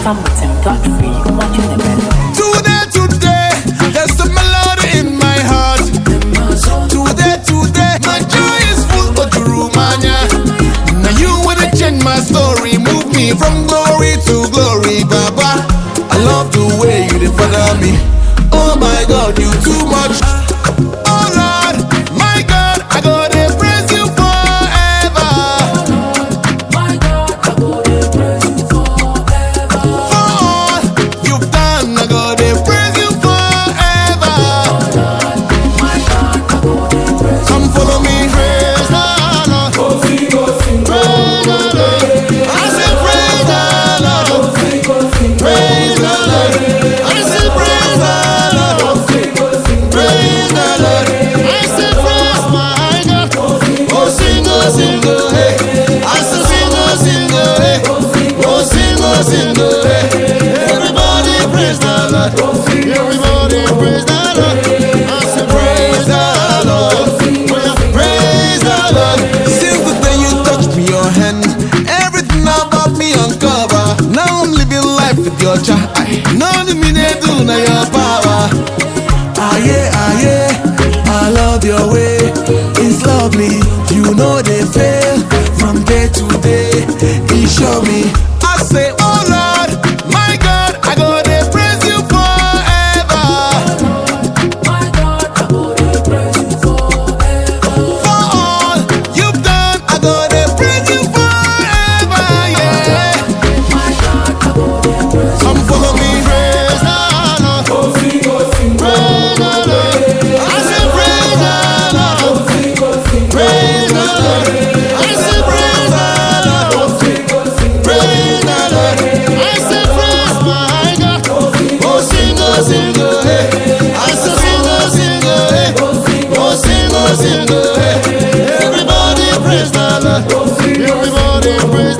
Today, there's a melody in my heart. Today, my joy is full of Rumania. Now you wanna change my story, move me from glory to glory, Baba. I love the way you defend me. Oh my God, you too much. Oh Lord, my God, I gotta praise you forever. My God, I gotta praise you forever. For all you've done, I gotta praise you forever. My God, I gotta praise you. Come follow me, praise the Lord. Praise the Lord. I say praise the Lord. Praise the Lord. I say praise the Lord. Praise the Lord. I say praise my God. Oh sing, hey. I say sing, hey. Oh sing, hey. Everybody praise the Lord. Everybody praise the Lord. I say praise the Lord. Praise the Lord. Since the day you touched me, your hand, everything about me uncover. Now I'm living life with your child. None of me they do now your power. Yeah, I love your way. It's lovely. You know they fail from day to day. He show me. I say, oh Lord, my God, I gotta praise you forever. My God, I gotta praise you forever. For all you've done, I gotta praise you forever. Yeah. My God, I gotta praise you. Come follow me, praise the Lord. Praise the Lord. I say praise the Lord. Praise the Lord. I say praise the Lord. Praise the Lord. I say praise my God. Oh sing, hey. I say sing, hey. Oh sing, hey. Everybody praise the Lord. Everybody praise